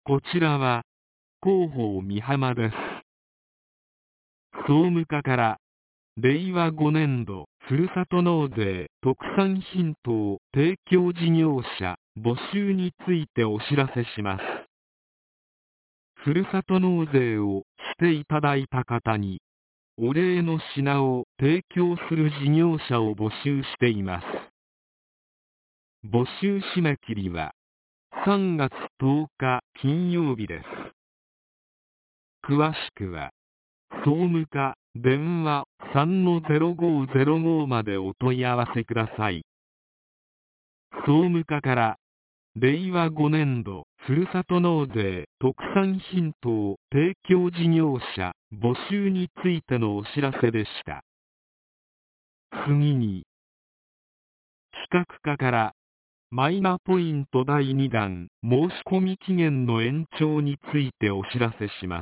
こちらは広報美浜です。総務課から令和5年度ふるさと納税特産品等提供事業者募集についてお知らせします。ふるさと納税をしていただいた方にお礼の品を提供する事業者を募集しています。募集締め切りは3月10日金曜日です。詳しくは総務課電話 3-0505 までお問い合わせください。総務課から令和5年度ふるさと納税特産品等提供事業者募集についてのお知らせでした。次に企画課からマイナポイント第2弾申込期限の延長についてお知らせします。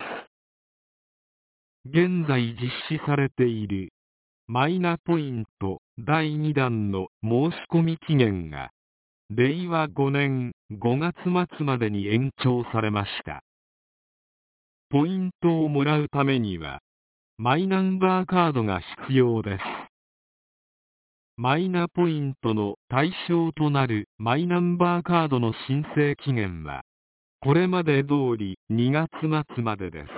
現在実施されているマイナポイント第2弾の申込期限が令和5年5月末までに延長されました。ポイントをもらうためにはマイナンバーカードが必要です。マイナポイントの対象となるマイナンバーカードの申請期限はこれまで通り2月末までです。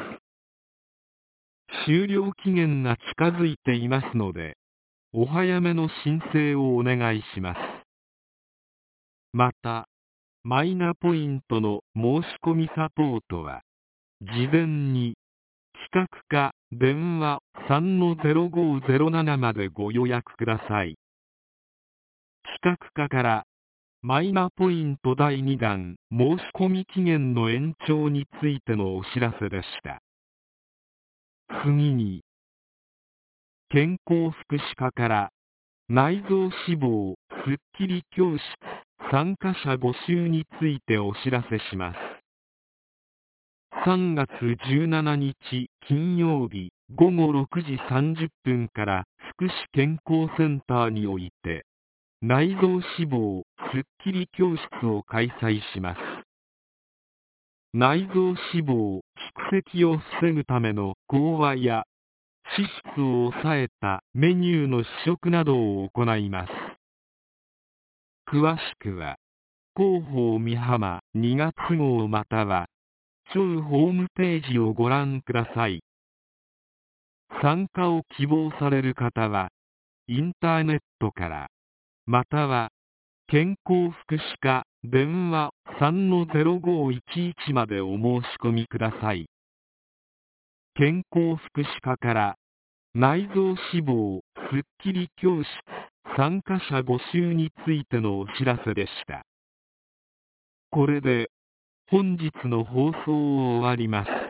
終了期限が近づいていますのでお早めの申請をお願いします。またマイナポイントの申し込みサポートは事前に企画課電話 3-0507 までご予約ください。企画課からマイナポイント第2弾申込期限の延長についてのお知らせでした。次に健康福祉課から内臓脂肪すっきり教室参加者募集についてお知らせします。3月17日金曜日午後6時30分から福祉健康センターにおいて内臓脂肪すっきり教室を開催します。内臓脂肪蓄積を防ぐための講話や脂質を抑えたメニューの試食などを行います。詳しくは広報美浜2月号または庁ホームページをご覧ください。参加を希望される方はインターネットからまたは健康福祉課電話 3-0511 までお申し込みください。健康福祉課から内臓脂肪すっきり教室参加者募集についてのお知らせでした。これで本日の放送を終わります。